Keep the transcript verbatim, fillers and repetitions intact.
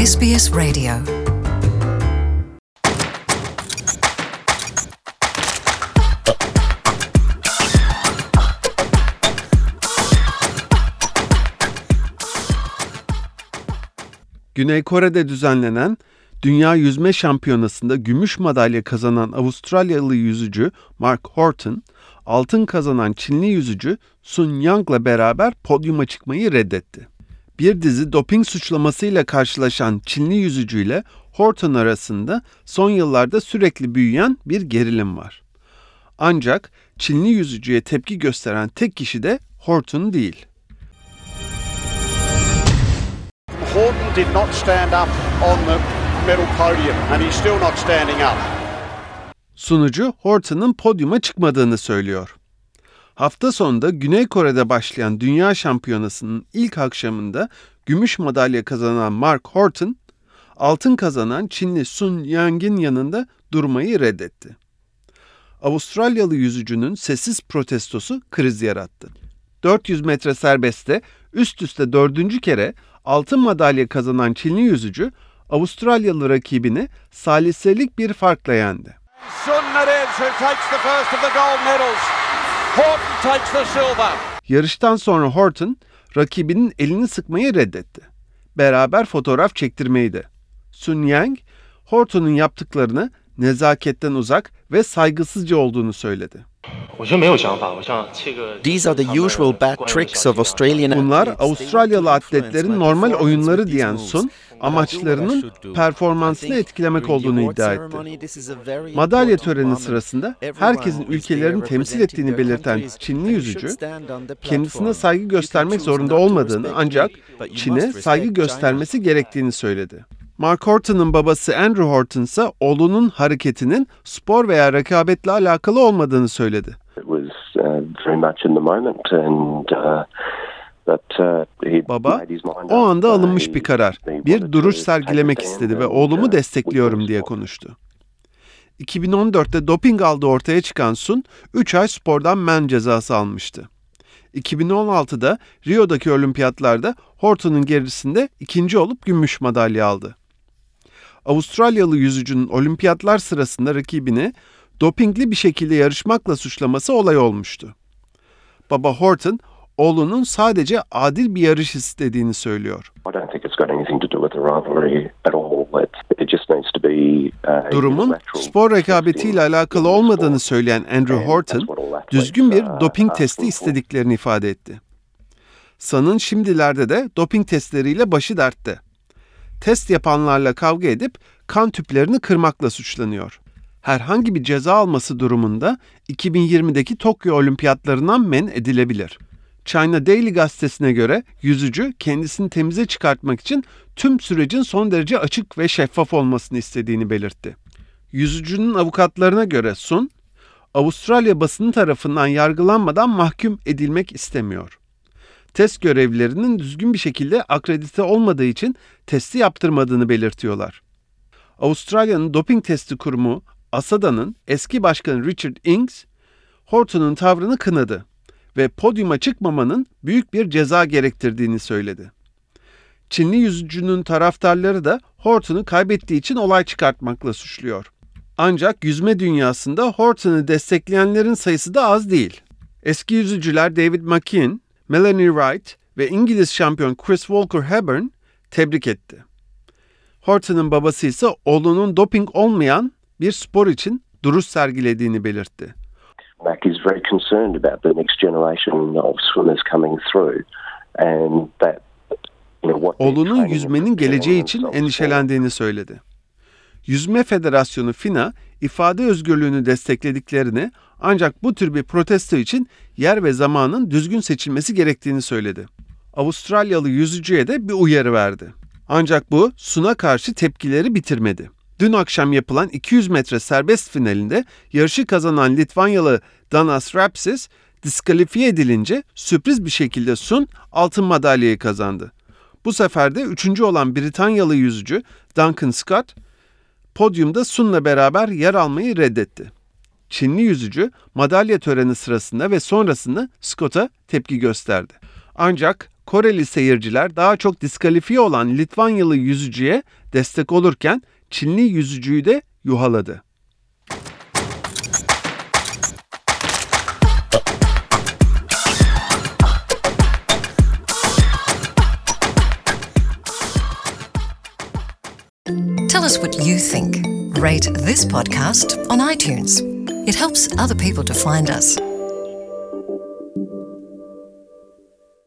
S B S Radio. Güney Kore'de düzenlenen Dünya Yüzme Şampiyonası'nda gümüş madalya kazanan Avustralyalı yüzücü Mark Horton, altın kazanan Çinli yüzücü Sun Yang'la beraber podyuma çıkmayı reddetti. Bir dizi doping suçlamasıyla karşılaşan Çinli yüzücüyle Horton arasında son yıllarda sürekli büyüyen bir gerilim var. Ancak Çinli yüzücüye tepki gösteren tek kişi de Horton değil. Horton did not stand up on the medal podium and he's still not standing up. Sunucu Horton'un podyuma çıkmadığını söylüyor. Hafta sonunda Güney Kore'de başlayan Dünya Şampiyonası'nın ilk akşamında gümüş madalya kazanan Mark Horton, altın kazanan Çinli Sun Yang'in yanında durmayı reddetti. Avustralyalı yüzücünün sessiz protestosu kriz yarattı. dört yüz metre serbestte üst üste dördüncü kere altın madalya kazanan Çinli yüzücü, Avustralyalı rakibini saliselik bir farkla yendi. Sun Narez who takes the first of the gold medals. Horton takes the silver. Yarıştan sonra Horton, rakibinin elini sıkmayı reddetti. Beraber fotoğraf çektirmeyi de. Sun Yang, Horton'un yaptıklarını nezaketten uzak ve saygısızca olduğunu söyledi. These are the usual bad tricks of Australian Bunlar athletes. Avustralyalı atletlerin normal oyunları diyen Sun, amaçlarının performansını etkilemek olduğunu iddia etti. Madalya töreni sırasında herkesin ülkelerini temsil ettiğini belirten Çinli yüzücü, kendisine saygı göstermek zorunda olmadığını ancak Çin'e saygı göstermesi gerektiğini söyledi. Mark Horton'un babası Andrew Horton ise oğlunun hareketinin spor veya rekabetle alakalı olmadığını söyledi. Baba, o anda alınmış bir karar, bir duruş sergilemek istedi ve oğlumu destekliyorum diye konuştu. iki bin on dörtte doping aldığı ortaya çıkan Sun, üç ay spordan men cezası almıştı. iki bin on altıda Rio'daki olimpiyatlarda Horton'un gerisinde ikinci olup gümüş madalya aldı. Avustralyalı yüzücünün olimpiyatlar sırasında rakibini dopingli bir şekilde yarışmakla suçlaması olay olmuştu. Baba Horton, oğlunun sadece adil bir yarış istediğini söylüyor. Durumun spor rekabetiyle alakalı olmadığını söyleyen Andrew Horton, düzgün bir doping testi istediklerini ifade etti. Sun'un şimdilerde de doping testleriyle başı dertte. Test yapanlarla kavga edip kan tüplerini kırmakla suçlanıyor. Herhangi bir ceza alması durumunda iki bin yirmideki Tokyo Olimpiyatlarından men edilebilir. China Daily gazetesine göre yüzücü kendisini temize çıkartmak için tüm sürecin son derece açık ve şeffaf olmasını istediğini belirtti. Yüzücünün avukatlarına göre Sun, Avustralya basını tarafından yargılanmadan mahkum edilmek istemiyor. Test görevlilerinin düzgün bir şekilde akredite olmadığı için testi yaptırmadığını belirtiyorlar. Avustralya'nın doping testi kurumu A S A Da'nın eski başkanı Richard Ings, Horton'un tavrını kınadı ve podyuma çıkmamanın büyük bir ceza gerektirdiğini söyledi. Çinli yüzücünün taraftarları da Horton'u kaybettiği için olay çıkartmakla suçluyor. Ancak yüzme dünyasında Horton'u destekleyenlerin sayısı da az değil. Eski yüzücüler David McKeon, Melanie Wright ve İngiliz şampiyon Chris Walker-Hepburn tebrik etti. Horton'un babası ise oğlunun doping olmayan bir spor için duruş sergilediğini belirtti. Mac is very concerned about the next generation of swimmers coming through and that you know what Oğlunun yüzmenin geleceği için endişelendiğini söyledi. Yüzme Federasyonu FINA ifade özgürlüğünü desteklediklerini ancak bu tür bir protesto için yer ve zamanın düzgün seçilmesi gerektiğini söyledi. Avustralyalı yüzücüye de bir uyarı verdi. Ancak bu Sun'a karşı tepkileri bitirmedi. Dün akşam yapılan iki yüz metre serbest finalinde yarışı kazanan Litvanyalı Danas Rapsis diskalifiye edilince sürpriz bir şekilde Sun altın madalyayı kazandı. Bu sefer de üçüncü olan Britanyalı yüzücü Duncan Scott podyumda Sun'la beraber yer almayı reddetti. Çinli yüzücü madalya töreni sırasında ve sonrasında Scott'a tepki gösterdi. Ancak Koreli seyirciler daha çok diskalifiye olan Litvanyalı yüzücüye destek olurken Çinli yüzücüyü de yuhaladı. Tell us what you think. Rate this podcast on iTunes. It helps other people to find us.